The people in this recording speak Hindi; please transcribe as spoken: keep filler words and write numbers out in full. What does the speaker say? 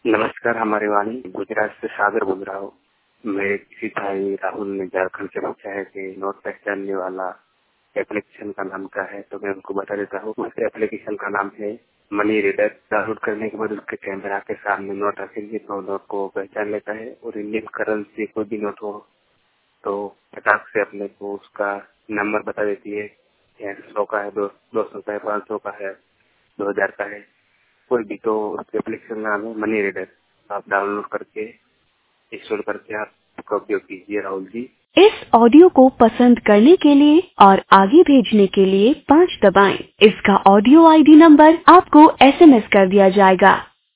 नमस्कार, हमारे वाणी गुजरात से सागर बोल रहा हूँ। मेरे किसी भाई राहुल ने झारखंड से पूछा है कि नोट पहचानने वाला एप्लीकेशन का नाम क्या है, तो मैं उनको बता देता हूँ। उस एप्लीकेशन का नाम है मनी रीडर। डाउनलोड करने के बाद उसके कैमरा के सामने नोट रखेंगे तो नोट को पहचान लेता है और इंडियन करेंसी कोई भी नोट हो तो फटाक से अपने को उसका नंबर बता देती है। सौ का है, दो दो सौ का है, पाँच सौ का है, दो हजार का है, कोई भी। तो उसके एप्लीकेशन का नाम है मनी रीडर। आप डाउनलोड करके इंस्टॉल करके आप उसका उपयोग कीजिए राहुल जी। इस ऑडियो को पसंद करने के लिए और आगे भेजने के लिए पाँच दबाएं। इसका ऑडियो आईडी नंबर आपको एसएमएस कर दिया जाएगा।